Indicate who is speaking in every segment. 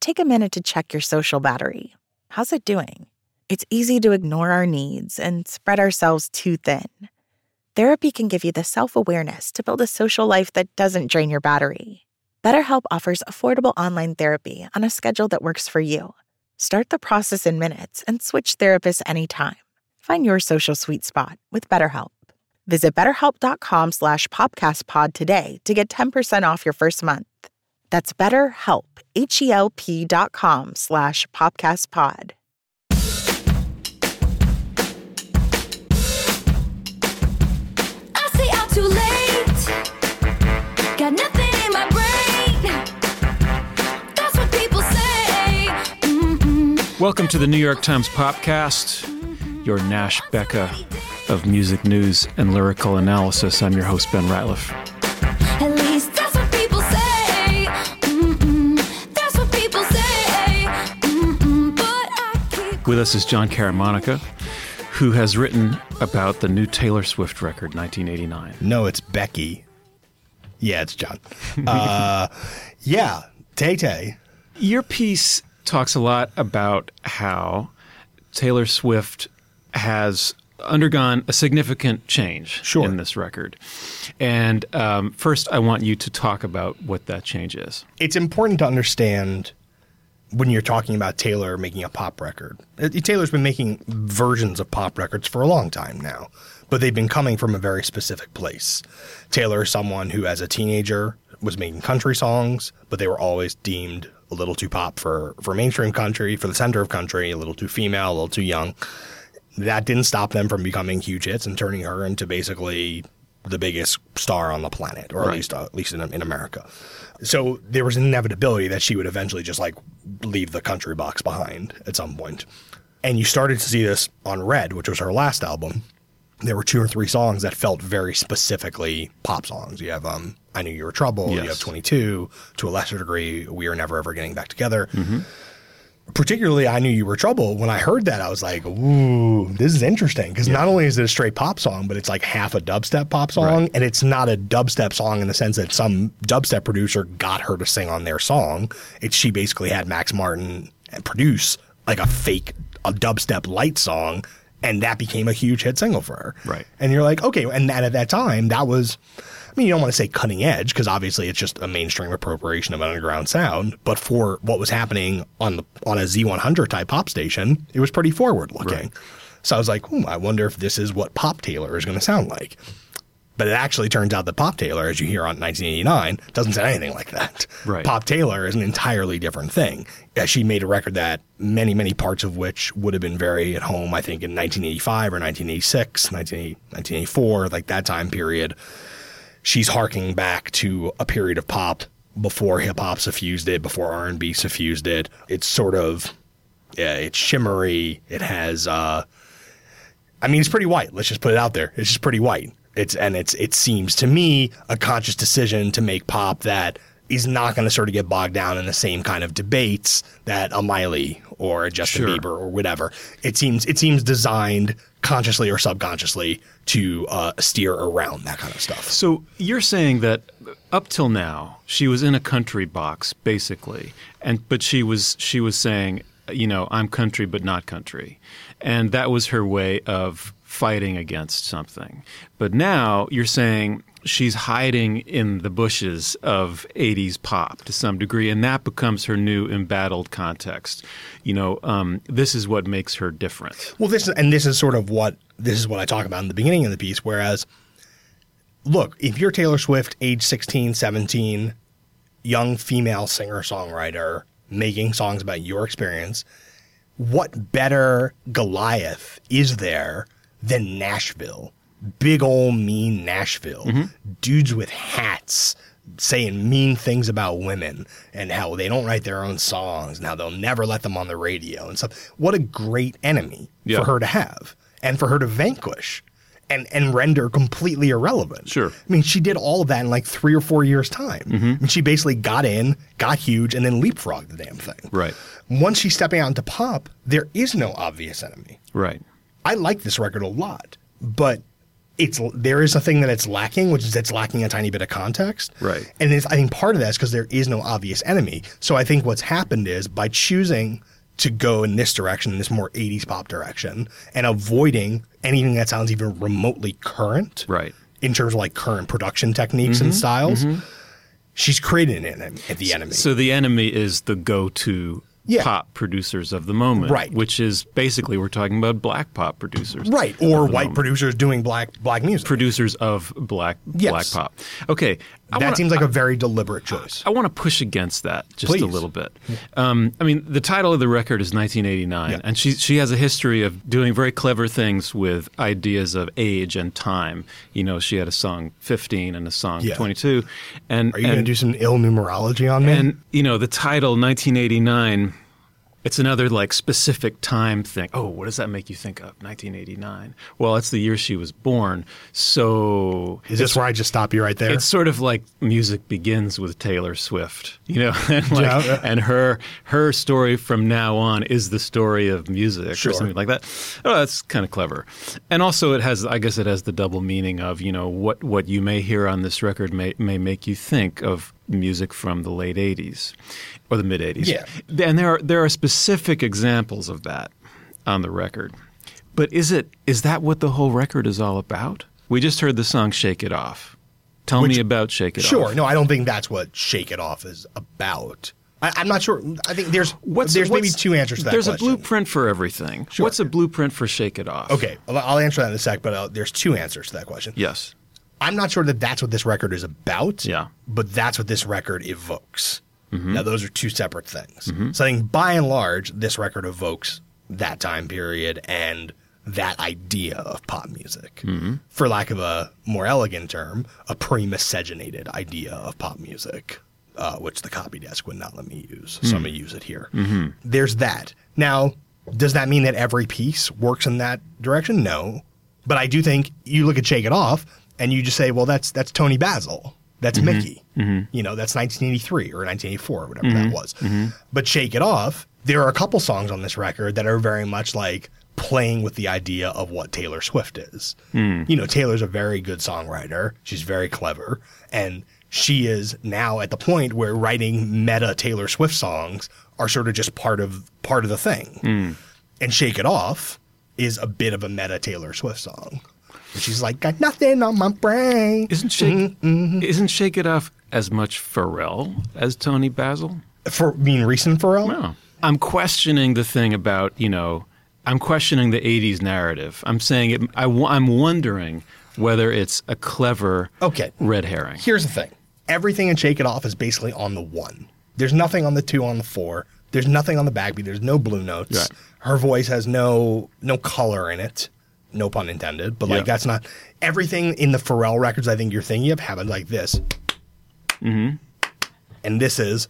Speaker 1: take a minute to check your social battery. How's it doing? It's easy to ignore our needs and spread ourselves too thin. Therapy can give you the self-awareness to build a social life that doesn't drain your battery. BetterHelp offers affordable online therapy on a schedule that works for you. Start the process in minutes and switch therapists anytime. Find your social sweet spot with BetterHelp. Visit BetterHelp.com/PopcastPod today to get 10% off your first month. That's BetterHelp, HELP.com/PopcastPod.
Speaker 2: I stay out too late. Got nothing in my brain. That's what people say.
Speaker 3: Welcome to the New York Times Popcast, your Nash Becca of music news and lyrical analysis. I'm your host, Ben Ratliff.
Speaker 2: At least that's what people say. That's what people say. But I keep...
Speaker 3: With us is John Caramonica, who has written about the new Taylor Swift record, 1989.
Speaker 4: No, it's Becky. Yeah, it's John. Yeah, Tay-Tay.
Speaker 3: Your piece talks a lot about how Taylor Swift has undergone a significant change in this record. And first, I want you to talk about what that change is.
Speaker 4: It's important to understand when you're talking about Taylor making a pop record. Taylor's been making versions of pop records for a long time now, but they've been coming from a very specific place. Taylor is someone who, as a teenager, was making country songs, but they were always deemed a little too pop for mainstream country, for the center of country, a little too female, a little too young. That didn't stop them from becoming huge hits and turning her into basically the biggest star on the planet, or at least in America. So there was an inevitability that she would eventually just like leave the country box behind at some point. And you started to see this on Red, which was her last album. There were 2 or 3 songs that felt very specifically pop songs. You have I Knew You Were Trouble. Yes. You have 22. To a lesser degree, We Are Never Ever Getting Back Together. Mm-hmm. Particularly, I Knew You Were Trouble. When I heard that, I was like, ooh, this is interesting. Because not only is it a straight pop song, but it's like half a dubstep pop song. Right. And it's not a dubstep song in the sense that some dubstep producer got her to sing on their song. She basically had Max Martin produce like a dubstep light song. And that became a huge hit single for her. Right. And you're like, okay. And at that time, that was, I mean, you don't want to say cutting edge because obviously it's just a mainstream appropriation of an underground sound. But for what was happening on a Z100 type pop station, it was pretty forward looking. Right. So I was like, I wonder if this is what Pop Taylor is going to sound like. But it actually turns out that Pop Taylor, as you hear on 1989, doesn't sound anything like that. Right. Pop Taylor is an entirely different thing. She made a record that many, many parts of which would have been very at home, I think, in 1985 or 1986, 1984, like that time period. She's harking back to a period of pop before hip-hop suffused it, before R&B suffused it. It's sort of, it's shimmery. It has, it's pretty white. Let's just put it out there. It's just pretty white. It seems to me a conscious decision to make pop that is not going to sort of get bogged down in the same kind of debates that a Miley or a Justin Bieber or whatever. It seems designed consciously or subconsciously to steer around that kind of stuff.
Speaker 3: So you're saying that up till now she was in a country box basically, but she was saying, I'm country but not country, and that was her way of fighting against something. But now you're saying she's hiding in the bushes of 80s pop to some degree, and that becomes her new embattled context. This is what makes her different.
Speaker 4: Well, this is what I talk about in the beginning of the piece, whereas, look, if you're Taylor Swift, age 16, 17, young female singer-songwriter making songs about your experience, what better Goliath is there than Nashville? Big old mean Nashville. Mm-hmm. Dudes with hats saying mean things about women and how they don't write their own songs and how they'll never let them on the radio and stuff. What a great enemy for her to have and for her to vanquish and render completely irrelevant. Sure. I mean, she did all of that in like 3 or 4 years' time. Mm-hmm. And she basically got in, got huge, and then leapfrogged the damn thing. Right. Once she's stepping out into pop, there is no obvious enemy.
Speaker 3: Right.
Speaker 4: I like this record a lot, but there is a thing that it's lacking, which is it's lacking a tiny bit of context.
Speaker 3: Right.
Speaker 4: And I think part of that is because there is no obvious enemy. So I think what's happened is by choosing to go in this direction, this more 80s pop direction, and avoiding anything that sounds even remotely current,
Speaker 3: Right.
Speaker 4: in terms of like current production techniques and styles, she's created the enemy.
Speaker 3: So the enemy is the go-to
Speaker 4: Yeah.
Speaker 3: pop producers of the moment,
Speaker 4: Right.
Speaker 3: which is basically we're talking about black pop producers.
Speaker 4: Right. Or white producers doing black music.
Speaker 3: Producers of black
Speaker 4: Yes.
Speaker 3: pop. Okay.
Speaker 4: That seems like a very deliberate choice.
Speaker 3: I want to push against that just
Speaker 4: Please.
Speaker 3: a little bit. I mean, the title of the record is 1989,
Speaker 4: Yeah.
Speaker 3: and she has a history of doing very clever things with ideas of age and time. You know, she had a song 15 and a song
Speaker 4: Yeah.
Speaker 3: 22. And
Speaker 4: Are you going to do some ill numerology on me?
Speaker 3: And, you know, the title 1989, it's another like specific time thing. Oh, what does that make you think of? 1989. Well, it's the year she was born. So
Speaker 4: Is this where I just stop you right there?
Speaker 3: it's sort of like music begins with Taylor Swift, you know, and,
Speaker 4: Yeah.
Speaker 3: and her story from now on is the story of music
Speaker 4: Sure.
Speaker 3: or something like that. Oh, that's kind of clever. And also I guess it has the double meaning of, you know, what you may hear on this record may make you think of music from the late 80s or the mid 80s.
Speaker 4: Yeah.
Speaker 3: And there are specific examples of that on the record. But is that what the whole record is all about? We just heard the song Shake It Off. Tell me about Shake It Off.
Speaker 4: Sure. No, I don't think that's what Shake It Off is about. I'm not sure. I think there's maybe two answers to that
Speaker 3: There's
Speaker 4: question.
Speaker 3: a blueprint for everything.
Speaker 4: Sure.
Speaker 3: What's a blueprint for Shake It Off?
Speaker 4: Okay, I'll answer that in a sec, but there's two answers to that question.
Speaker 3: Yes.
Speaker 4: I'm not sure that that's what this record is about.
Speaker 3: Yeah.
Speaker 4: But that's what this record evokes. Now, those are two separate things. So I think by and large, this record evokes that time period and that idea of pop music. For lack of a more elegant term, a pre-miscegenated idea of pop music, which the copy desk would not let me use. So I'm going to use it here. There's that. Now, does that mean that every piece works in that direction? No. But I do think you look at Shake It Off and you just say, well, that's Tony Basil. That's Mickey. You know, that's 1983 or 1984 or whatever that was. But Shake It Off, there are a couple songs on this record that are very much like playing with the idea of what Taylor Swift is. You know, Taylor's a very good songwriter. She's very clever. And she is now at the point where writing meta Taylor Swift songs are sort of just part of the thing. And Shake It Off is a bit of a meta Taylor Swift song. And she's like, got nothing on my brain.
Speaker 3: Isn't Shake It Off as much Pharrell as Tony Basil?
Speaker 4: For being recent Pharrell?
Speaker 3: No. I'm questioning the thing about, you know, I'm questioning the 80s narrative. I'm saying it. I'm wondering whether it's a clever red herring.
Speaker 4: Here's the thing. Everything in Shake It Off is basically on the one. There's nothing on the two, on the four. There's nothing on the backbeat. There's no blue notes.
Speaker 3: Right.
Speaker 4: Her voice has no color in it. No pun intended. But like that's not everything in the Pharrell records I think you're thinking of happened like this. And this is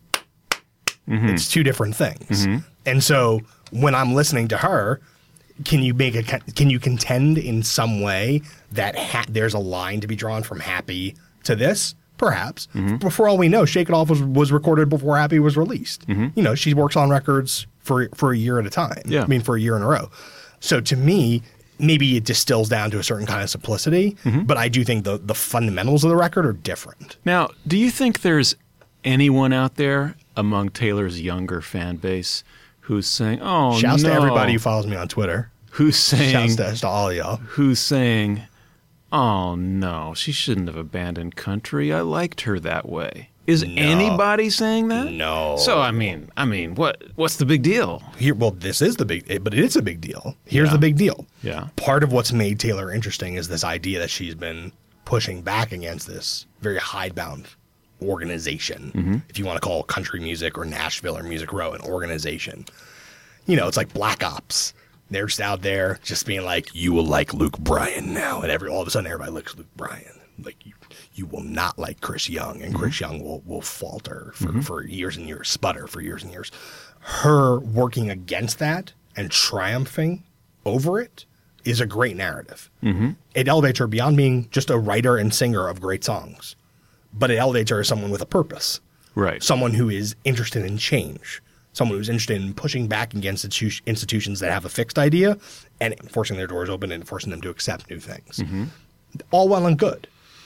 Speaker 4: it's two different things. And so when I'm listening to her, can you contend in some way that there's a line to be drawn from Happy to this? Perhaps. But for all we know, Shake It Off was recorded before Happy was released. You know, she works on records for a year at a time.
Speaker 3: Yeah.
Speaker 4: I mean, for a year in a row. So to me, maybe it distills down to a certain kind of simplicity, but I do think the fundamentals of the record are different.
Speaker 3: Now, do you think there's anyone out there among Taylor's younger fan base who's saying, "Oh,
Speaker 4: Shouts
Speaker 3: no,"
Speaker 4: to everybody who follows me on Twitter.
Speaker 3: who's saying,
Speaker 4: Shouts to all y'all.
Speaker 3: who's saying, "Oh no, she shouldn't have abandoned country. I liked her that way." Is anybody saying that?
Speaker 4: No.
Speaker 3: So I mean, what's the big deal?
Speaker 4: Well, this is but it is a big deal. Here's the big deal.
Speaker 3: Yeah.
Speaker 4: Part of what's made Taylor interesting is this idea that she's been pushing back against this very hidebound organization. If you want to call country music or Nashville or Music Row an organization. You know, it's like Black Ops. They're just out there just being like, you will like Luke Bryan now. And all of a sudden everybody likes Luke Bryan. Like you will not like Chris Young, and Chris Young will falter for years and years, sputter for years and years. Her working against that and triumphing over it is a great narrative. It elevates her beyond being just a writer and singer of great songs, but it elevates her as someone with a purpose.
Speaker 3: Right.
Speaker 4: Someone who is interested in change, someone who's interested in pushing back against institutions that have a fixed idea and forcing their doors open and forcing them to accept new things. All well and good.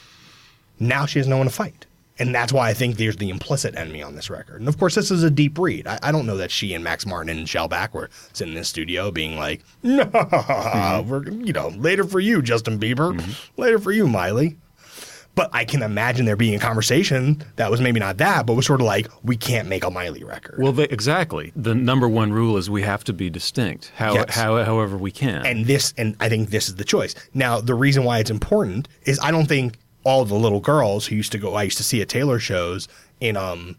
Speaker 4: Now she has no one to fight. And that's why I think there's the implicit enemy on this record. And of course, this is a deep read. I don't know that she and Max Martin and Shellback were sitting in the studio being like, no, we're, later for you, Justin Bieber. Later for you, Miley. But I can imagine there being a conversation that was maybe not that, but was sort of like, we can't make a Miley record.
Speaker 3: Well, exactly. The number one rule is we have to be distinct, however we can.
Speaker 4: And I think this is the choice. Now, the reason why it's important is I don't think all the little girls who I used to see at Taylor shows in,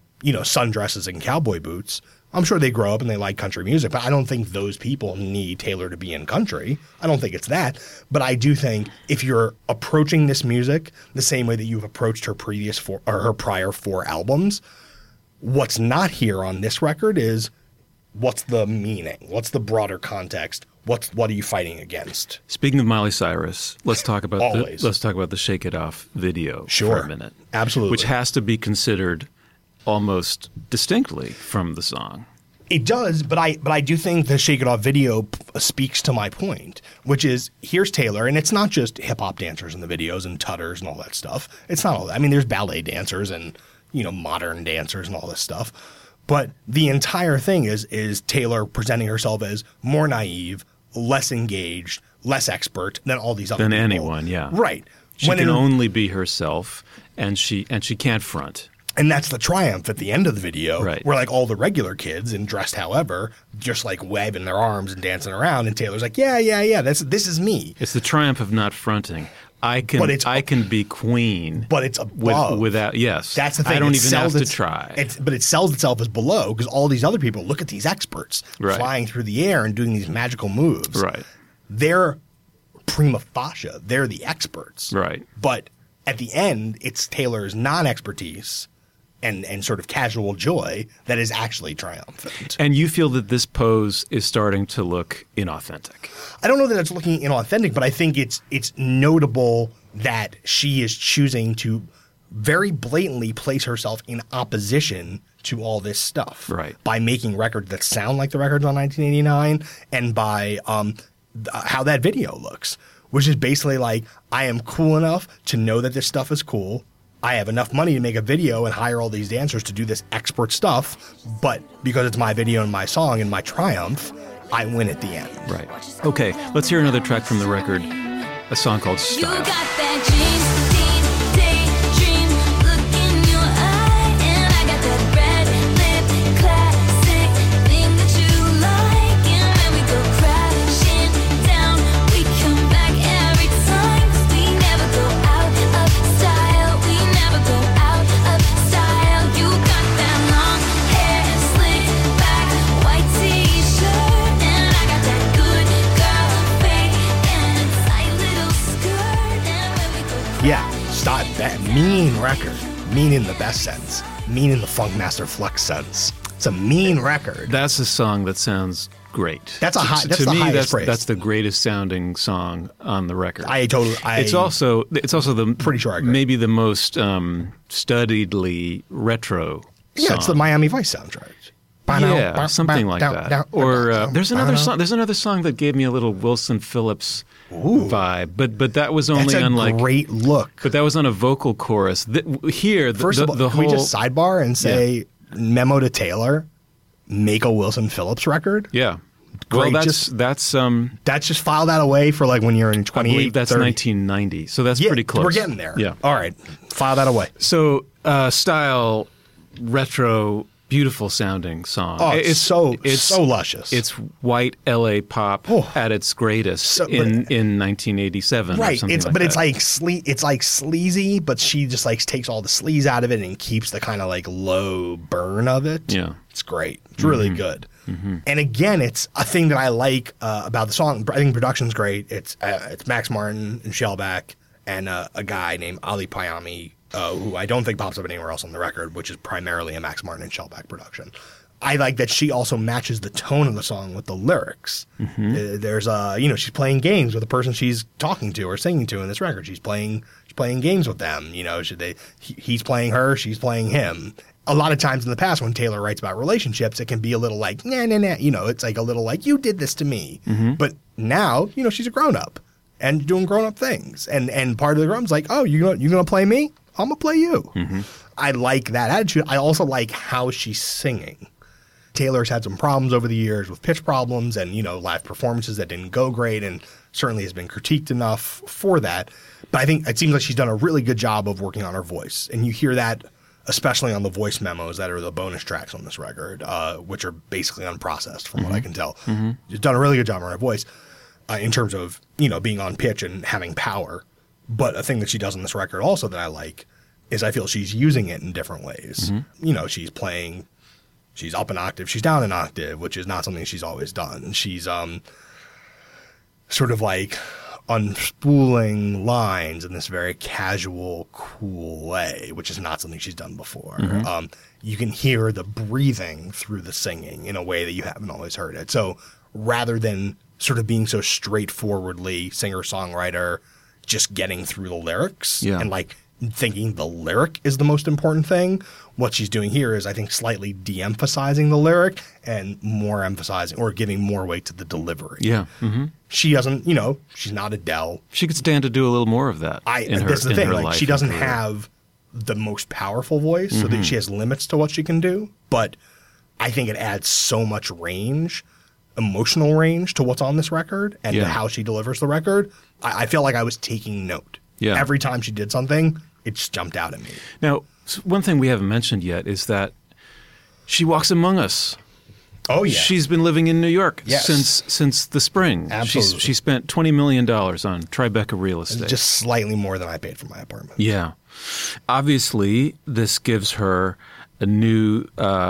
Speaker 4: sundresses and cowboy boots. I'm sure they grow up and they like country music, but I don't think those people need Taylor to be in country. I don't think it's that. But I do think if you're approaching this music the same way that you've approached her her prior 4 albums, what's not here on this record is what's the meaning? What's the broader context? What are you fighting against?
Speaker 3: Speaking of Miley Cyrus, let's talk about
Speaker 4: Always.
Speaker 3: the Shake It Off video
Speaker 4: Sure.
Speaker 3: for a minute.
Speaker 4: Absolutely.
Speaker 3: Which has to be considered almost distinctly from the song.
Speaker 4: It does, but I do think the Shake It Off video speaks to my point, which is here's Taylor, and it's not just hip hop dancers in the videos and tutters and all that stuff. It's not all that. I mean, there's ballet dancers and modern dancers and all this stuff, but the entire thing is Taylor presenting herself as more naive, less engaged, less expert than all these other
Speaker 3: Than
Speaker 4: people.
Speaker 3: anyone, yeah.
Speaker 4: Right.
Speaker 3: She can only be herself, and she can't front.
Speaker 4: And that's the triumph at the end of the video,
Speaker 3: Right.
Speaker 4: where like all the regular kids and dressed however, just like waving their arms and dancing around, and Taylor's like, yeah, this is me.
Speaker 3: It's the triumph of not fronting. I can be queen,
Speaker 4: But it's above.
Speaker 3: without. Yes,
Speaker 4: That's the thing.
Speaker 3: I don't
Speaker 4: It
Speaker 3: even have
Speaker 4: sells
Speaker 3: to
Speaker 4: its-
Speaker 3: try.
Speaker 4: But it sells itself as below because all these other people look at these experts
Speaker 3: Right.
Speaker 4: flying through the air and doing these magical moves.
Speaker 3: Right.
Speaker 4: They're prima facie. They're the experts.
Speaker 3: Right.
Speaker 4: But at the end, it's Taylor's non-expertise and sort of casual joy that is actually triumphant.
Speaker 3: And you feel that this pose is starting to look inauthentic.
Speaker 4: I don't know that it's looking inauthentic, but I think it's notable that she is choosing to very blatantly place herself in opposition to all this stuff.
Speaker 3: Right.
Speaker 4: By making records that sound like the records on 1989 and by how that video looks, which is basically like, I am cool enough to know that this stuff is cool. I have enough money to make a video and hire all these dancers to do this expert stuff, but because it's my video and my song and my triumph, I win at the end.
Speaker 3: Right. Okay, let's hear another track from the record, a song called
Speaker 2: You
Speaker 3: Style.
Speaker 2: got that daydream look in your eye, and I got that red lip classic thing that you like. And when we go crashing down, we come back every time. 'Cause we never go out of style. We never go out of style. You got that long hair slicked back, white t-shirt, and I got that good girl fade and a tight little skirt. And when we go
Speaker 4: Yeah, stop that mean record. Mean in the best sense. Mean in the Funkmaster Flex sense. It's a mean record.
Speaker 3: That's a song that sounds great.
Speaker 4: That's the
Speaker 3: to me,
Speaker 4: highest praise.
Speaker 3: that's the greatest sounding song on the record.
Speaker 4: It's
Speaker 3: also the
Speaker 4: Pretty sure I agree.
Speaker 3: maybe the most studiedly retro
Speaker 4: yeah,
Speaker 3: song.
Speaker 4: it's the Miami Vice soundtrack.
Speaker 3: Yeah, something like that. Or there's another song. There's another song that gave me a little Wilson Phillips vibe, but that was only
Speaker 4: That's a
Speaker 3: on like.
Speaker 4: great look.
Speaker 3: But that was on a vocal chorus. Here,
Speaker 4: First of all,
Speaker 3: the
Speaker 4: can
Speaker 3: whole
Speaker 4: we just sidebar and say, memo to Taylor, make a Wilson Phillips record?
Speaker 3: yeah.
Speaker 4: Great,
Speaker 3: Well,
Speaker 4: just-
Speaker 3: that's
Speaker 4: Just file that away for like when you're in
Speaker 3: I
Speaker 4: 28,
Speaker 3: believe that's
Speaker 4: 30.
Speaker 3: 1990. So that's pretty close.
Speaker 4: We're getting there.
Speaker 3: Yeah.
Speaker 4: All right. File that away.
Speaker 3: So style, retro, beautiful sounding song.
Speaker 4: Oh, it's so luscious.
Speaker 3: It's white LA pop
Speaker 4: Oh.
Speaker 3: at its greatest in 1987. Or
Speaker 4: Right.
Speaker 3: something
Speaker 4: It's
Speaker 3: like
Speaker 4: but
Speaker 3: that.
Speaker 4: it's like sleazy, but she just like takes all the sleaze out of it and keeps the kind of like low burn of it.
Speaker 3: Yeah.
Speaker 4: It's great. It's really good. And again, it's a thing that I like about the song. I think production's great. It's Max Martin and Shellback and a guy named Ali Payami, who I don't think pops up anywhere else on the record, which is primarily a Max Martin and Shellback production. I like that she also matches the tone of the song with the lyrics. There's she's playing games with the person she's talking to or singing to in this record. She's playing games with them. He's playing her, she's playing him. A lot of times in the past when Taylor writes about relationships, it can be a little like, nah. It's like a little like, you did this to me. But now, she's a grown-up and doing grown-up things. And part of the grown-up's like, oh, you're gonna play me? I'm going to play you. I like that attitude. I also like how she's singing. Taylor's had some problems over the years with pitch problems and, live performances that didn't go great and certainly has been critiqued enough for that. But I think it seems like she's done a really good job of working on her voice. And you hear that especially on the voice memos that are the bonus tracks on this record, which are basically unprocessed from what I can tell. She's done a really good job on her voice in terms of, being on pitch and having power. But a thing that she does on this record also that I like is I feel she's using it in different ways. She's up an octave, she's down an octave, which is not something she's always done. She's sort of like unspooling lines in this very casual, cool way, which is not something she's done before. You can hear the breathing through the singing in a way that you haven't always heard it. So rather than sort of being so straightforwardly singer-songwriter, just getting through the lyrics and like thinking the lyric is the most important thing, what she's doing here is, I think, slightly de-emphasizing the lyric and more emphasizing or giving more weight to the delivery. She doesn't, she's not Adele.
Speaker 3: She could stand to do a little more of that.
Speaker 4: That's the thing. Like, she doesn't have the most powerful voice, so that she has limits to what she can do. But I think it adds so much range, emotional range, to what's on this record and to how she delivers the record. I feel like I was taking note. Every time she did something, it just jumped out at me.
Speaker 3: Now, one thing we haven't mentioned yet is that she walks among us.
Speaker 4: Oh, yeah.
Speaker 3: She's been living in New York since the spring.
Speaker 4: Absolutely.
Speaker 3: She spent $20 million on Tribeca real estate.
Speaker 4: Just slightly more than I paid for my apartment.
Speaker 3: Yeah. Obviously, this gives her a new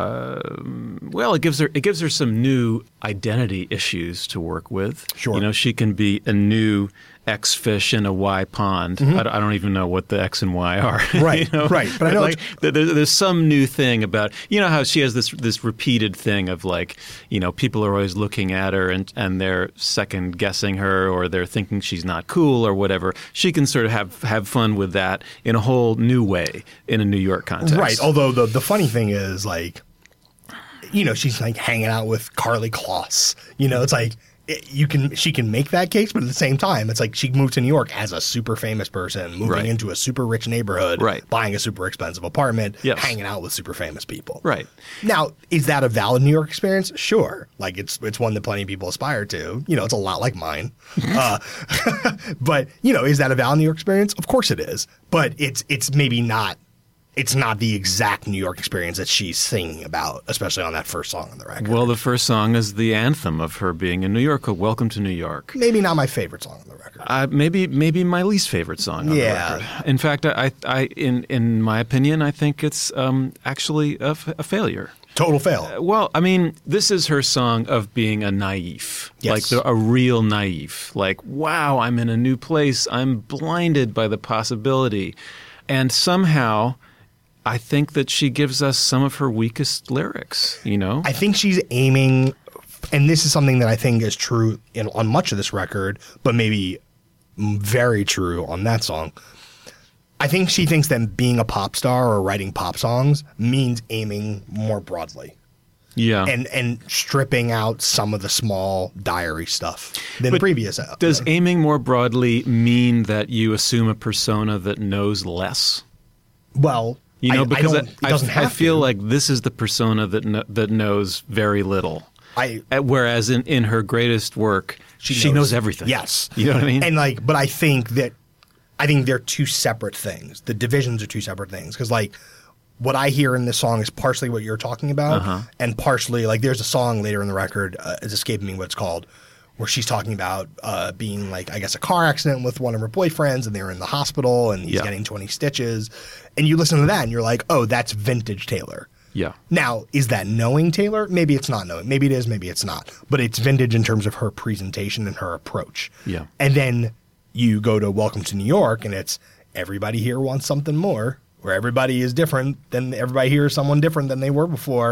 Speaker 3: it gives her some new identity issues to work with.
Speaker 4: Sure.
Speaker 3: She can be a new X fish in a Y pond. I don't even know what the X and Y are.
Speaker 4: Right, right. But I know
Speaker 3: there's some new thing about, how she has this repeated thing of like, people are always looking at her and they're second guessing her or they're thinking she's not cool or whatever. She can sort of have fun with that in a whole new way in a New York context.
Speaker 4: Right. Although the funny thing is, like, she's like hanging out with Karlie Kloss. It's like, she can make that case, but at the same time, it's like she moved to New York as a super famous person, moving into a super rich neighborhood, buying a super expensive apartment, hanging out with super famous people. Right. Now, is that a valid New York experience? Sure. Like, it's one that plenty of people aspire to. It's a lot like mine. But, is that a valid New York experience? Of course it is. But it's maybe not. It's not the exact New York experience that she's singing about, especially on that first song on the record.
Speaker 3: Well, the first song is the anthem of her being in New York, Welcome to New York.
Speaker 4: Maybe not my favorite song on the record.
Speaker 3: Maybe my least favorite song on the record. In fact, in my opinion, I think it's actually a failure.
Speaker 4: Total fail.
Speaker 3: Well, I mean, this is her song of being a naif, like a real naif. Like, wow, I'm in a new place. I'm blinded by the possibility. And somehow I think that she gives us some of her weakest lyrics,
Speaker 4: I think she's aiming, and this is something that I think is true on much of this record, but maybe very true on that song. I think she thinks that being a pop star or writing pop songs means aiming more broadly. Yeah. And stripping out some of the small diary stuff than previous.
Speaker 3: Does aiming more broadly mean that you assume a persona that knows less?
Speaker 4: Well,
Speaker 3: because
Speaker 4: I
Speaker 3: feel like this is the persona that knows very little. Whereas in her greatest work, she knows everything.
Speaker 4: Yes.
Speaker 3: You know what I mean?
Speaker 4: And but I think they're two separate things. The divisions are two separate things. Because what I hear in this song is partially what you're talking about, and partially there's a song later in the record, it's escaping me what it's called, where she's talking about being I guess a car accident with one of her boyfriends and they're in the hospital and he's getting 20 stitches. And you listen to that and you're like, oh, that's vintage Taylor. Yeah. Now, is that knowing Taylor? Maybe it's not knowing. Maybe it is, maybe it's not. But it's vintage in terms of her presentation and her approach. Yeah. And then you go to Welcome to New York and it's everybody here wants something more, where everybody is different than everybody here is someone different than they were before.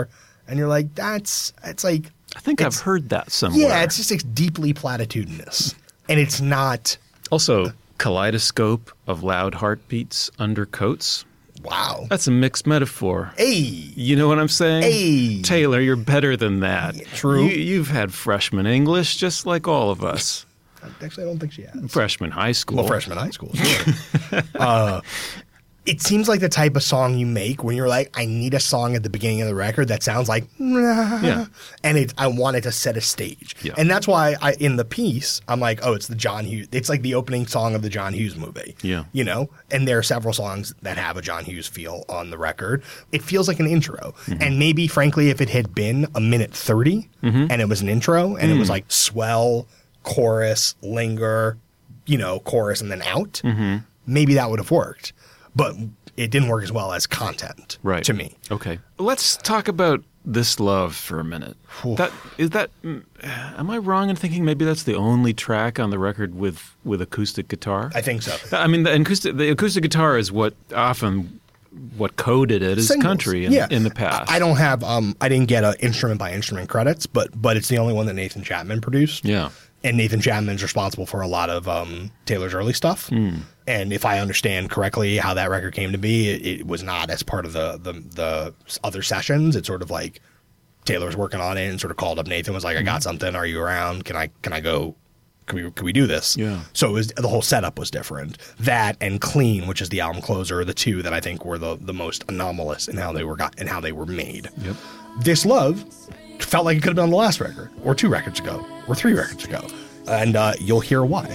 Speaker 4: And you're like, it's like,
Speaker 3: I think I've heard that somewhere.
Speaker 4: yeah, it's just it's deeply platitudinous. And it's not,
Speaker 3: Also, kaleidoscope of loud heartbeats under coats.
Speaker 4: wow.
Speaker 3: That's a mixed metaphor.
Speaker 4: Hey,
Speaker 3: You know what I'm saying?
Speaker 4: Hey.
Speaker 3: Taylor, you're better than that.
Speaker 4: Yeah, true.
Speaker 3: You've had freshman English just like all of us.
Speaker 4: actually, I don't think she has.
Speaker 3: Freshman high school.
Speaker 4: Well, freshman high school, sure. It seems like the type of song you make when you're like, I need a song at the beginning of the record that sounds like,
Speaker 3: Yeah.
Speaker 4: and I want it to set a stage.
Speaker 3: Yeah.
Speaker 4: And that's why in the piece, I'm like, oh, it's the John Hughes. It's like the opening song of the John Hughes movie.
Speaker 3: Yeah.
Speaker 4: You know? And there are several songs that have a John Hughes feel on the record. It feels like an intro. And maybe, frankly, if it had been a minute 30 and it was an intro and it was like swell, chorus, linger, chorus and then out, maybe that would have worked. But it didn't work as well as content to me.
Speaker 3: Okay. Let's talk about This Love for a minute. Am I wrong in thinking maybe that's the only track on the record with acoustic guitar?
Speaker 4: I think so.
Speaker 3: I mean, the acoustic guitar is what coded it as
Speaker 4: Singles.
Speaker 3: country in the past.
Speaker 4: I don't have I didn't get instrument by instrument credits, but it's the only one that Nathan Chapman produced.
Speaker 3: Yeah.
Speaker 4: And Nathan Chapman's responsible for a lot of Taylor's early stuff. And if I understand correctly how that record came to be, it was not as part of the other sessions. It's sort of like Taylor was working on it and sort of called up Nathan, was like, I got something. Are you around? Can I go? Can we do this?
Speaker 3: Yeah.
Speaker 4: So the whole setup was different. That and Clean, which is the album closer, are the two that I think were the most anomalous in how they were made.
Speaker 3: Yep.
Speaker 4: This Love felt like it could have been on the last record, or 2 records ago, or 3 records ago. And you'll hear why.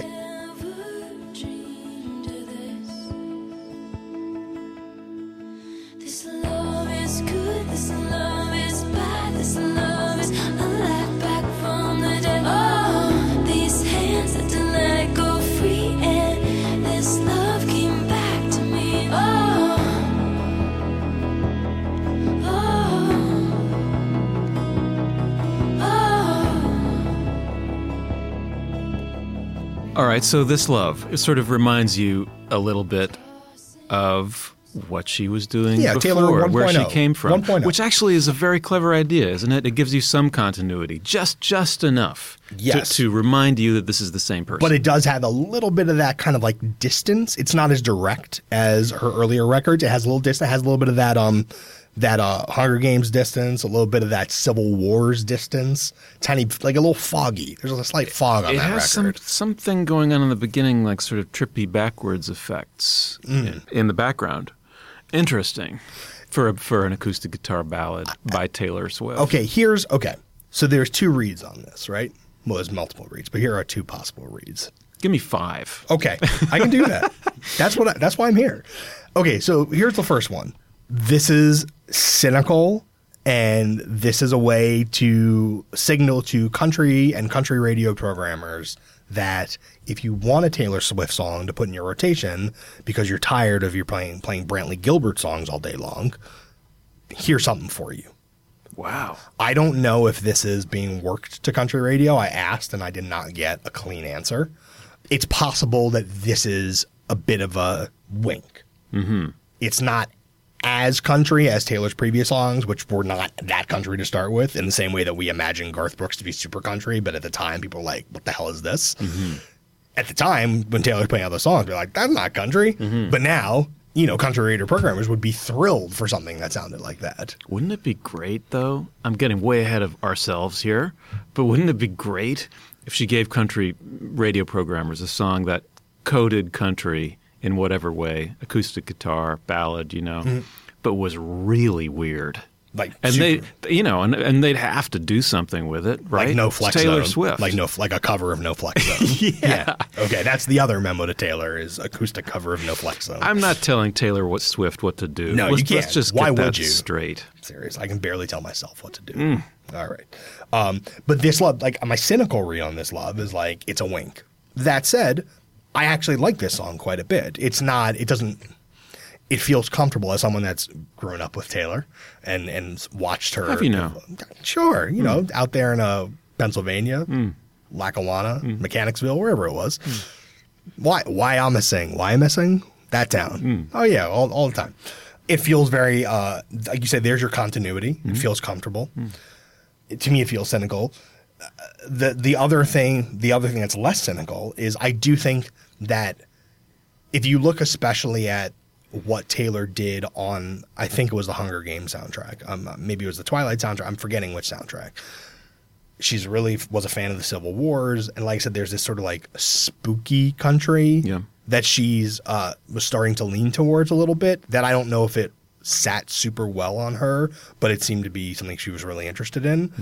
Speaker 2: This love is good, this love is bad, this love is a light back from the dead. Oh, these hands that didn't let it go free, and this love came back to me. Oh,
Speaker 3: All right, so This Love, it sort of reminds you a little bit of what she was doing
Speaker 4: Yeah,
Speaker 3: before,
Speaker 4: Taylor
Speaker 3: where she
Speaker 4: 1.0.
Speaker 3: came from,
Speaker 4: 1.0.
Speaker 3: which actually is a very clever idea, isn't it? It gives you some continuity, just enough
Speaker 4: Yes.
Speaker 3: to remind you that this is the same person.
Speaker 4: But it does have a little bit of that kind of like distance. It's not as direct as her earlier records. It has a little distance. It has a little bit of that Hunger Games distance, a little bit of that Civil Wars distance. Tiny, like a little foggy. There's a slight fog on
Speaker 3: it
Speaker 4: that
Speaker 3: has
Speaker 4: record.
Speaker 3: something going on in the beginning, like sort of trippy backwards effects in the background. Interesting for an acoustic guitar ballad by Taylor Swift.
Speaker 4: Okay. So there's 2 reads on this, right? Well, there's multiple reads, but here are 2 possible reads.
Speaker 3: Give me 5.
Speaker 4: Okay, I can do that. That's why I'm here. Okay, so here's the first one. This is cynical, and this is a way to signal to country and country radio programmers that if you want a Taylor Swift song to put in your rotation because you're tired of playing Brantley Gilbert songs all day long, here's something for you.
Speaker 3: Wow.
Speaker 4: I don't know if this is being worked to country radio. I asked and I did not get a clean answer. It's possible that this is a bit of a wink. Mm-hmm. It's not as country as Taylor's previous songs, which were not that country to start with, in the same way that we imagine Garth Brooks to be super country. But at the time, people were like, what the hell is this? Mm-hmm. At the time, when Taylor was playing out those songs, we were like, that's not country. Mm-hmm. But now, country radio programmers would be thrilled for something that sounded like that.
Speaker 3: Wouldn't it be great, though? I'm getting way ahead of ourselves here, but wouldn't it be great if she gave country radio programmers a song that coded country in whatever way, acoustic guitar, ballad, but was really weird.
Speaker 4: Like,
Speaker 3: and
Speaker 4: super,
Speaker 3: and they'd have to do something with it, right?
Speaker 4: Like No
Speaker 3: It's
Speaker 4: Flex
Speaker 3: Taylor
Speaker 4: Zone.
Speaker 3: Swift.
Speaker 4: Like a cover of No Flex Zone.
Speaker 3: Yeah.
Speaker 4: Okay, that's the other memo to Taylor is acoustic cover of No Flex Zone.
Speaker 3: I'm not telling Taylor Swift what to do.
Speaker 4: No, you can't.
Speaker 3: Let's just
Speaker 4: Why
Speaker 3: get that
Speaker 4: would you?
Speaker 3: straight.
Speaker 4: Serious. I can barely tell myself what to do. All right. But This Love, like my cynical read on This Love is like, it's a wink. That said, I actually like this song quite a bit. It feels comfortable as someone that's grown up with Taylor and watched her.
Speaker 3: Have you now?
Speaker 4: Sure. Out there in Pennsylvania, Lackawanna, Mechanicsville, wherever it was. Why am I missing? That town. Oh, yeah, all the time. It feels very, like you said, there's your continuity. It feels comfortable. To me, it feels cynical. The other thing that's less cynical is I do think that if you look especially at what Taylor did on, I think it was the Hunger Games soundtrack. Maybe it was the Twilight soundtrack. I'm forgetting which soundtrack. She's really was a fan of the Civil Wars. And like I said, there's this sort of like spooky country that she's was starting to lean towards a little bit that I don't know if it sat super well on her, but it seemed to be something she was really interested in.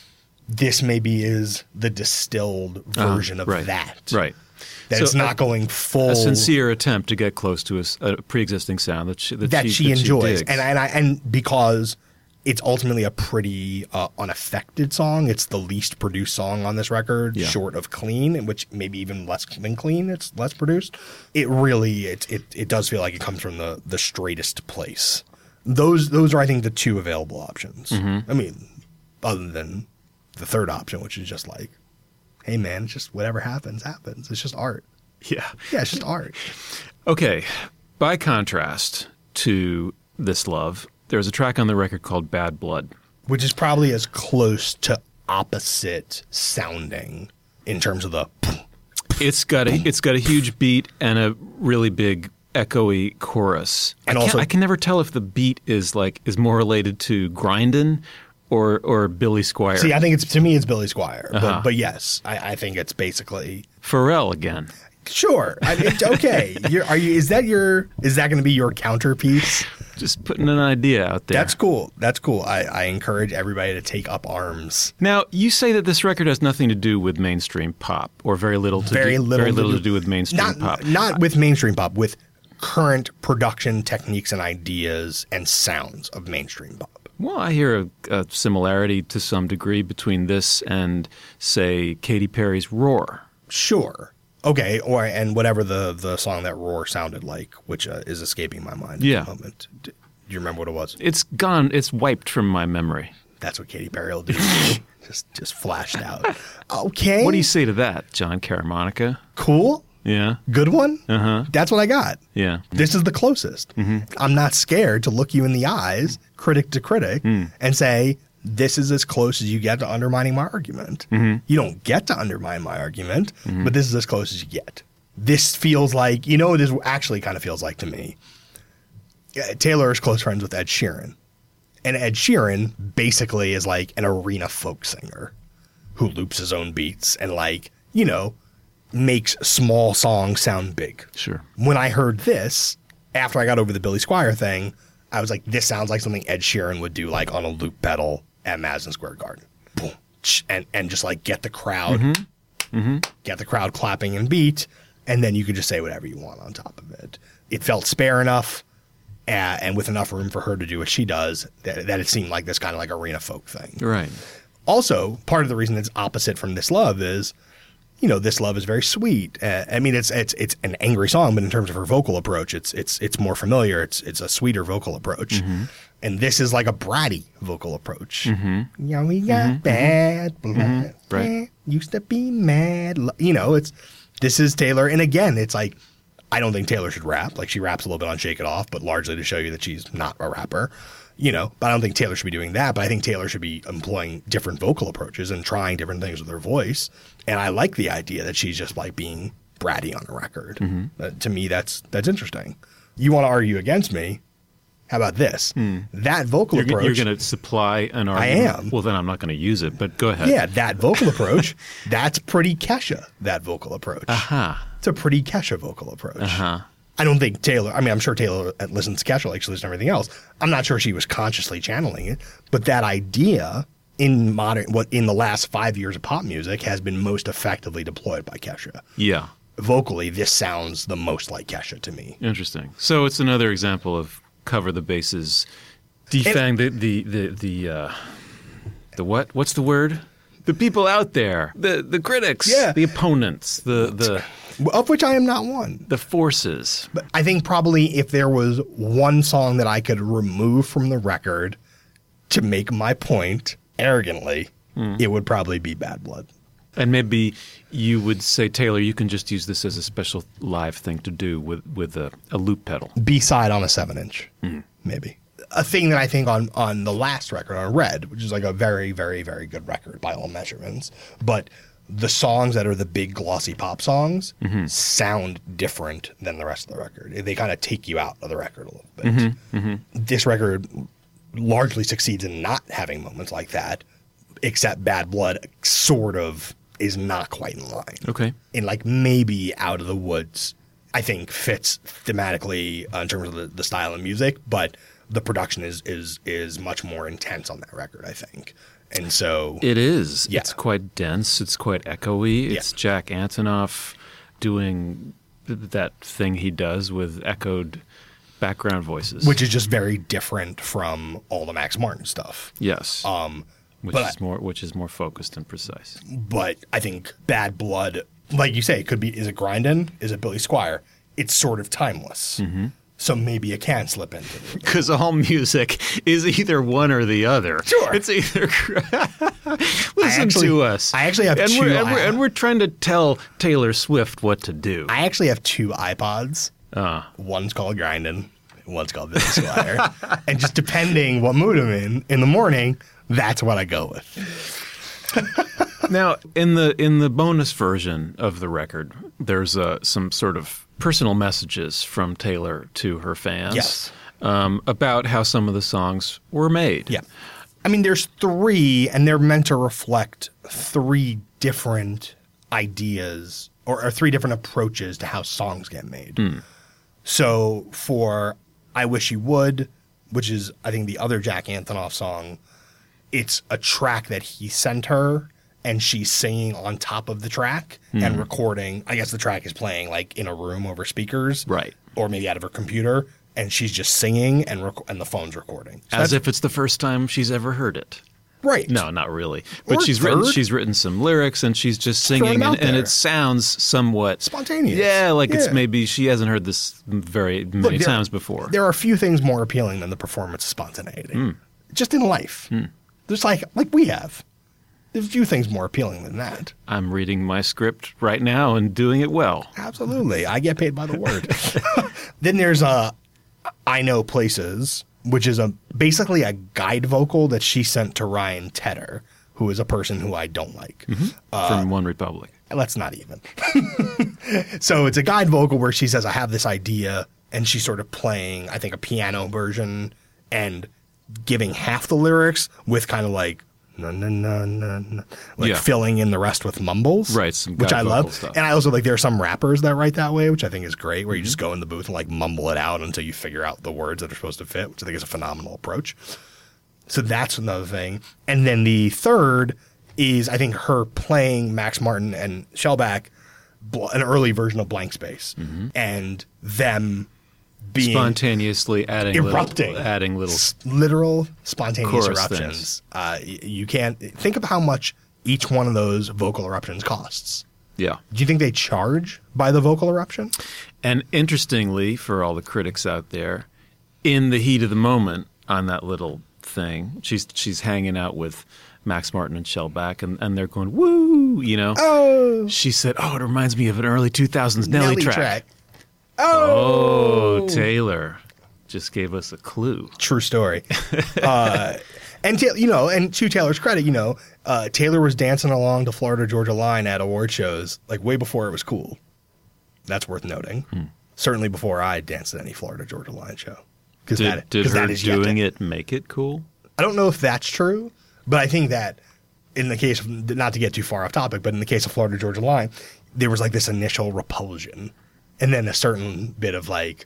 Speaker 4: This maybe is the distilled version of that.
Speaker 3: Right.
Speaker 4: That it's not going full.
Speaker 3: A sincere attempt to get close to a pre-existing sound that she
Speaker 4: enjoys.
Speaker 3: She digs.
Speaker 4: And because it's ultimately a pretty unaffected song. It's the least produced song on this record, short of Clean, which maybe even less than Clean. It's less produced. It really, it does feel like it comes from the straightest place. Those are, I think, the two available options. I mean, other than the third option, which is just like, hey man, it's just whatever happens, happens. It's just art.
Speaker 3: Yeah,
Speaker 4: it's just art.
Speaker 3: Okay. By contrast to This Love, there's a track on the record called Bad Blood,
Speaker 4: which is probably as close to opposite sounding in terms of the.
Speaker 3: It's got a huge beat and a really big echoey chorus. And I can never tell if the beat is more related to Grindin' or Billy Squier.
Speaker 4: See, I think to me it's Billy Squier, but yes, I think it's basically
Speaker 3: Pharrell again.
Speaker 4: Sure, it's okay. Is that going to be your counterpiece?
Speaker 3: Just putting an idea out there.
Speaker 4: That's cool. I encourage everybody to take up arms.
Speaker 3: Now, you say that this record has nothing to do with mainstream pop, or very little to do with mainstream pop.
Speaker 4: Not with mainstream pop, with current production techniques and ideas and sounds of mainstream pop.
Speaker 3: Well, I hear a similarity to some degree between this and, say, Katy Perry's Roar.
Speaker 4: Sure. Okay, and whatever the song that Roar sounded like, which is escaping my mind at the moment. Do you remember what it was?
Speaker 3: It's gone. It's wiped from my memory.
Speaker 4: That's what Katy Perry will do. just flashed out. Okay.
Speaker 3: What do you say to that, John Caramonica?
Speaker 4: Cool.
Speaker 3: Yeah.
Speaker 4: Good one?
Speaker 3: Uh-huh.
Speaker 4: That's what I got.
Speaker 3: Yeah.
Speaker 4: This is the closest. I'm not scared to look you in the eyes, critic to critic, and say, this is as close as you get to undermining my argument. You don't get to undermine my argument, but this is as close as you get. This feels like, this actually kind of feels like to me. Taylor is close friends with Ed Sheeran. And Ed Sheeran basically is like an arena folk singer who loops his own beats and makes small songs sound big.
Speaker 3: Sure. When
Speaker 4: I heard this, after I got over the Billy Squier thing, I was like, this sounds like something Ed Sheeran would do like on a loop pedal at Madison Square Garden. Boom. And just like get the crowd clapping and beat, and then you could just say whatever you want on top of it. It felt spare enough and with enough room for her to do what she does that it seemed like this kind of like arena folk thing.
Speaker 3: Right.
Speaker 4: Also, part of the reason it's opposite from This Love is, This Love is very sweet. I mean, it's an angry song, but in terms of her vocal approach, it's more familiar. It's a sweeter vocal approach. And this is like a bratty vocal approach. Yeah, we got bad blood.
Speaker 3: Right.
Speaker 4: Used to be mad. This is Taylor. And again, it's like, I don't think Taylor should rap. Like, she raps a little bit on Shake It Off, but largely to show you that she's not a rapper. But I don't think Taylor should be doing that. But I think Taylor should be employing different vocal approaches and trying different things with her voice. And I like the idea that she's just like being bratty on the record. To me, that's interesting. You want to argue against me? How about this? That vocal approach. You're going
Speaker 3: to supply an argument.
Speaker 4: I am.
Speaker 3: Well, then I'm not going to use it, but go ahead.
Speaker 4: Yeah, that vocal approach, that's pretty Kesha, that vocal approach. It's a pretty Kesha vocal approach. I don't think Taylor, I'm sure Taylor listens to Kesha like she listens to everything else. I'm not sure she was consciously channeling it, but that idea in the last 5 years of pop music has been most effectively deployed by Kesha.
Speaker 3: Yeah. Vocally,
Speaker 4: this sounds the most like Kesha to me.
Speaker 3: Interesting. So it's another example of cover the bases, defang the what? What's the word? The people out there, the critics, the opponents, the
Speaker 4: of which I am not one.
Speaker 3: The forces.
Speaker 4: But I think probably if there was one song that I could remove from the record to make my point arrogantly, it would probably be Bad Blood.
Speaker 3: And maybe you would say, Taylor, you can just use this as a special live thing to do with a loop pedal.
Speaker 4: B-side on a 7-inch, maybe. A thing that I think on the last record, on Red, which is like a very, very, very good record by all measurements, but the songs that are the big glossy pop songs sound different than the rest of the record. They kind of take you out of the record a little bit. This record largely succeeds in not having moments like that, except Bad Blood sort of is not quite in line.
Speaker 3: Okay.
Speaker 4: And like maybe Out of the Woods, I think fits thematically in terms of the style of music, but the production is much more intense on that record, I think. And so
Speaker 3: It is.
Speaker 4: Yeah.
Speaker 3: It's quite dense. It's quite echoey. It's Jack Antonoff doing that thing he does with echoed background voices.
Speaker 4: which is just very different from all the Max Martin stuff.
Speaker 3: yes. Which
Speaker 4: but
Speaker 3: is more focused and precise.
Speaker 4: But I think Bad Blood, like you say, it could be, is it Grindin'? Is it Billy Squire? It's sort of timeless. So maybe it can slip into it.
Speaker 3: Because all music is either one or the other.
Speaker 4: Sure.
Speaker 3: It's either listen to us.
Speaker 4: I actually have
Speaker 3: and
Speaker 4: two.
Speaker 3: and we're trying to tell Taylor Swift what to do.
Speaker 4: I actually have 2 iPods. One's called Grindin', one's called Billy Squire. And just depending what mood I'm in the morning, that's what I go with.
Speaker 3: Now, in the bonus version of the record, there's some sort of personal messages from Taylor to her fans.
Speaker 4: Yes.
Speaker 3: About how some of the songs were made.
Speaker 4: Yeah. I mean, there's 3, and they're meant to reflect 3 different ideas or 3 different approaches to how songs get made. So for I Wish You Would, which is, I think, the other Jack Antonoff song, it's a track that he sent her, and she's singing on top of the track and recording. I guess the track is playing like in a room over speakers.
Speaker 3: Right.
Speaker 4: Or maybe out of her computer, and she's just singing and the phone's recording. So
Speaker 3: As if it's the first time she's ever heard it.
Speaker 4: right.
Speaker 3: No, not really. But
Speaker 4: Or
Speaker 3: she's
Speaker 4: third.
Speaker 3: written some lyrics, and she's just
Speaker 4: Throwing
Speaker 3: singing,
Speaker 4: them out
Speaker 3: and
Speaker 4: there.
Speaker 3: it sounds somewhat
Speaker 4: Spontaneous.
Speaker 3: Yeah, like it's
Speaker 4: Yeah.
Speaker 3: maybe she hasn't heard this very many
Speaker 4: Look,
Speaker 3: times before.
Speaker 4: There are a few things more appealing than the performance of spontaneity. Just in life. There's like we have. There's a few things more appealing than that.
Speaker 3: I'm reading my script right now and doing it well.
Speaker 4: Absolutely. I get paid by the word. Then there's I Know Places, which is basically a guide vocal that she sent to Ryan Tedder, who is a person who I don't like.
Speaker 3: From One Republic.
Speaker 4: Let's not even. So it's a guide vocal where she says, I have this idea, and she's sort of playing, I think, a piano version and giving half the lyrics with kind of like, na, na, na, na, na, like
Speaker 3: Yeah.
Speaker 4: filling in the rest with mumbles.
Speaker 3: Right, some
Speaker 4: which
Speaker 3: guide
Speaker 4: I
Speaker 3: vocal
Speaker 4: love.
Speaker 3: stuff.
Speaker 4: And I also like there are some rappers that write that way, which I think is great, where you just go in the booth and like mumble it out until you figure out the words that are supposed to fit, which I think is a phenomenal approach. So that's another thing. And then the third is, I think, her playing Max Martin and Shellback, an early version of Blank Space, and them being
Speaker 3: Spontaneously
Speaker 4: erupting,
Speaker 3: adding little
Speaker 4: literal spontaneous
Speaker 3: chorus
Speaker 4: eruptions. You can't think of how much each one of those vocal eruptions costs.
Speaker 3: Yeah.
Speaker 4: Do you think they charge by the vocal eruption?
Speaker 3: And interestingly, for all the critics out there, in the heat of the moment on that little thing, she's hanging out with Max Martin and Shellback, and they're going, woo, you know.
Speaker 4: Oh,
Speaker 3: She said, it reminds me of an early 2000s Nelly track.
Speaker 4: Oh,
Speaker 3: Taylor just gave us a clue.
Speaker 4: true story. And to Taylor's credit, Taylor was dancing along to Florida Georgia Line at award shows like way before it was cool. That's worth noting. Certainly before I danced at any Florida Georgia Line show.
Speaker 3: Did her doing it make it cool?
Speaker 4: I don't know if that's true, but I think that in the case of, not to get too far off topic, but in the case of Florida Georgia Line, there was like this initial repulsion and then a certain bit of like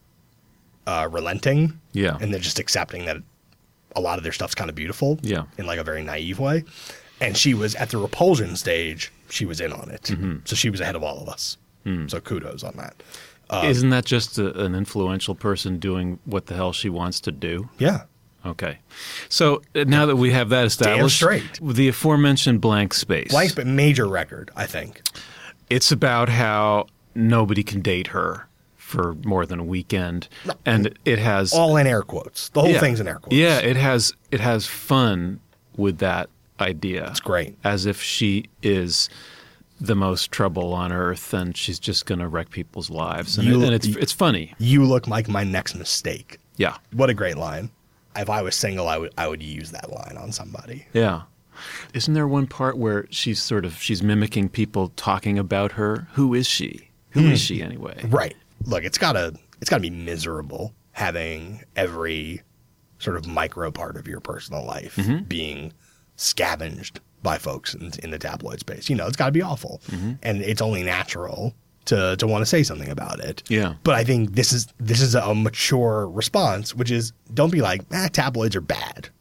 Speaker 4: relenting.
Speaker 3: Yeah.
Speaker 4: And then just accepting that a lot of their stuff's kind of beautiful.
Speaker 3: Yeah.
Speaker 4: In like a very naive way. And she was at the repulsion stage, she was in on it. So she was ahead of all of us. So kudos on that.
Speaker 3: Isn't that just an influential person doing what the hell she wants to do?
Speaker 4: Yeah.
Speaker 3: Okay. So now that we have that established,
Speaker 4: straight.
Speaker 3: the aforementioned Blank Space.
Speaker 4: Blank Space, major record, I think.
Speaker 3: It's about how nobody can date her for more than a weekend, and it has
Speaker 4: All in air quotes. The whole thing's in air quotes.
Speaker 3: Yeah, it has fun with that idea.
Speaker 4: It's great.
Speaker 3: As if she is the most trouble on earth and she's just going to wreck people's lives. And, it's funny.
Speaker 4: You look like my next mistake.
Speaker 3: Yeah.
Speaker 4: What a great line. If I was single, I would use that line on somebody.
Speaker 3: Yeah. Isn't there one part where she's mimicking people talking about her? Who is she? Who is she anyway?
Speaker 4: Right. Look, it's gotta be miserable having every sort of micro part of your personal life being scavenged by folks in the tabloid space. It's got to be awful. And it's only natural to want to say something about it.
Speaker 3: Yeah.
Speaker 4: But I think this is a mature response, which is don't be like, tabloids are bad.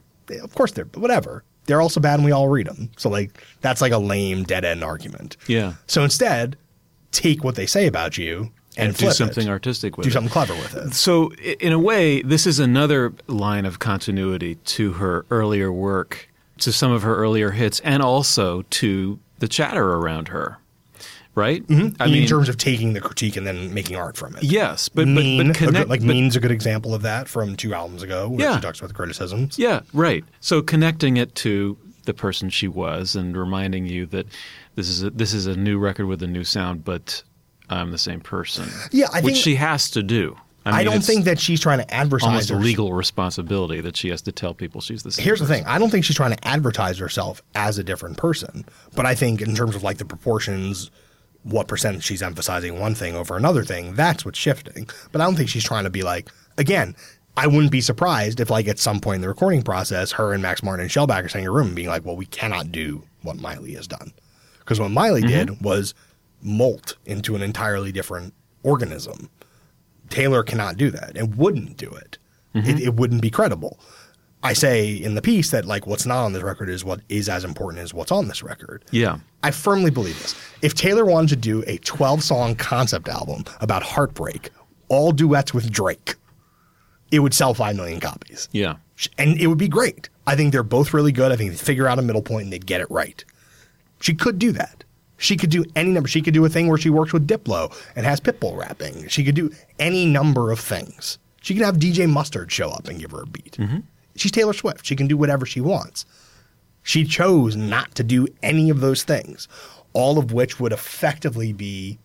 Speaker 4: Of course they're, whatever. They're also bad and we all read them. So like that's like a lame dead end argument.
Speaker 3: Yeah.
Speaker 4: So instead, take what they say about you and
Speaker 3: do
Speaker 4: flip
Speaker 3: something
Speaker 4: it.
Speaker 3: artistic with
Speaker 4: do
Speaker 3: it.
Speaker 4: something clever with it.
Speaker 3: So in a way, this is another line of continuity to her earlier work, to some of her earlier hits, and also to the chatter around her, right? I mean,
Speaker 4: in terms of taking the critique and then making art from it.
Speaker 3: yes, but
Speaker 4: Mean's a good example of that from 2 albums ago where she talks about the criticisms.
Speaker 3: Yeah, right. So connecting it to the person she was and reminding you that this is a new record with a new sound, but I'm the same person.
Speaker 4: Yeah, I
Speaker 3: which
Speaker 4: think
Speaker 3: she has to do.
Speaker 4: I don't think that she's trying to advertise
Speaker 3: almost a
Speaker 4: herself.
Speaker 3: legal responsibility that she has to tell people she's the same
Speaker 4: Here's
Speaker 3: person.
Speaker 4: the thing. I don't think she's trying to advertise herself as a different person. But I think in terms of like the proportions, what percent she's emphasizing one thing over another thing, that's what's shifting. But I don't think she's trying to be like, again, I wouldn't be surprised if like at some point in the recording process, her and Max Martin and Shellback are sitting in a room and being like, well, we cannot do what Miley has done. Because what Miley did was molt into an entirely different organism. Taylor cannot do that and wouldn't do it. It wouldn't be credible. I say in the piece that like what's not on this record is what is as important as what's on this record.
Speaker 3: Yeah.
Speaker 4: I firmly believe this. If Taylor wanted to do a 12-song concept album about heartbreak, all duets with Drake, it would sell 5 million copies.
Speaker 3: Yeah.
Speaker 4: And it would be great. I think they're both really good. I think they'd figure out a middle point and they'd get it right. She could do that. She could do any number. She could do a thing where she works with Diplo and has Pitbull rapping. She could do any number of things. She could have DJ Mustard show up and give her a beat. She's Taylor Swift. She can do whatever she wants. She chose not to do any of those things, all of which would effectively be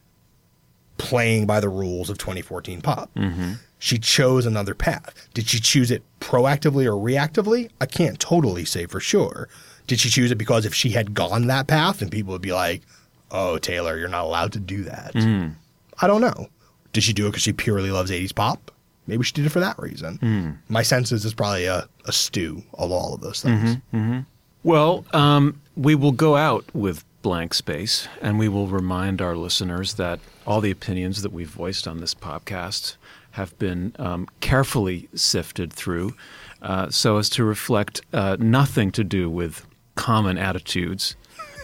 Speaker 4: playing by the rules of 2014 pop. She chose another path. Did she choose it proactively or reactively? I can't totally say for sure. Did she choose it because if she had gone that path, then people would be like, oh, Taylor, you're not allowed to do that. I don't know. Did she do it because she purely loves 80s pop? Maybe she did it for that reason. My sense is it's probably a stew of all of those things.
Speaker 3: Well, we will go out with Blank Space, and we will remind our listeners that all the opinions that we've voiced on this podcast have been carefully sifted through so as to reflect nothing to do with common attitudes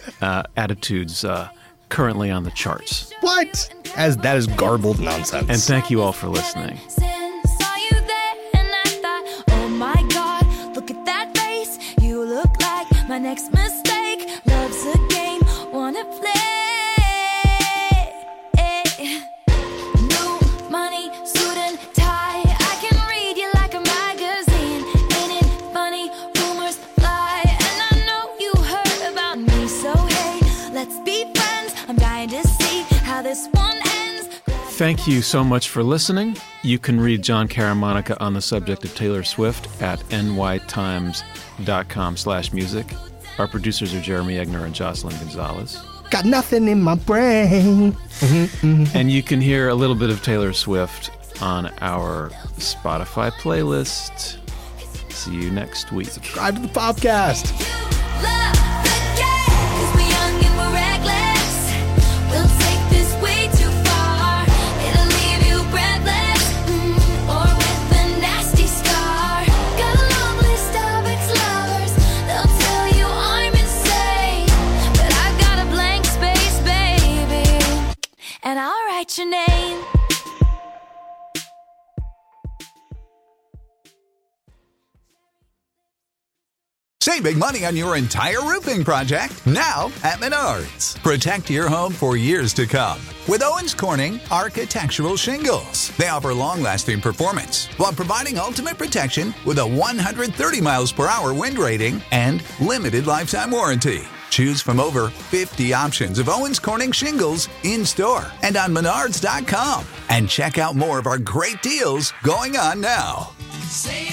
Speaker 3: currently on the charts.
Speaker 4: What? That is garbled nonsense.
Speaker 3: And thank you all for listening.
Speaker 2: Saw you there and I thought, oh my God, look at that face. You look like my next mistake. Love's a game, wanna play. New money, suit and tie. I can read you like a magazine. Ain't it funny? Rumors fly, and I know you heard about me. So hey, let's be friends. I'm dying to see how this one ends.
Speaker 3: Thank you so much for listening. You can read John Caramonica on the subject of Taylor Swift at nytimes.com/music. Our producers are Jeremy Egner and Jocelyn Gonzalez.
Speaker 4: Got nothing in my brain.
Speaker 3: And you can hear a little bit of Taylor Swift on our Spotify playlist. See you next week.
Speaker 4: Subscribe to the podcast.
Speaker 2: Love the game, 'cause we're young and we're reckless. We'll take this way too far. It'll leave you breathless, or with a nasty scar. Got a long list of ex-lovers. They'll tell you I'm insane, but I've got a blank space, baby, and I'll write your name.
Speaker 5: Save big money on your entire roofing project now at Menards. Protect your home for years to come with Owens Corning Architectural Shingles. They offer long-lasting performance while providing ultimate protection with a 130 miles per hour wind rating and limited lifetime warranty. Choose from over 50 options of Owens Corning shingles in-store and on Menards.com. And check out more of our great deals going on now.
Speaker 2: Save